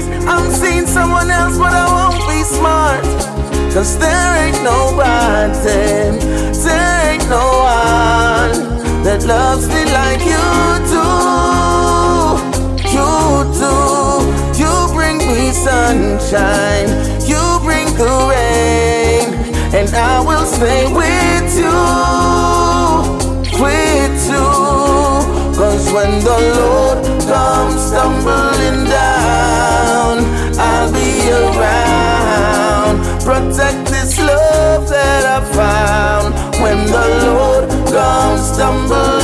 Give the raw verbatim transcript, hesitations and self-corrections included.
days I'm seeing someone else, but I won't be smart. Cause there ain't nobody, there ain't no one that loves me like you do. You do. You bring me sunshine, you bring the rain, and I will stay with you, with you. Cause when the Lord comes stumbling down, I'll be around. Protect this love that I found. When the Lord comes stumbling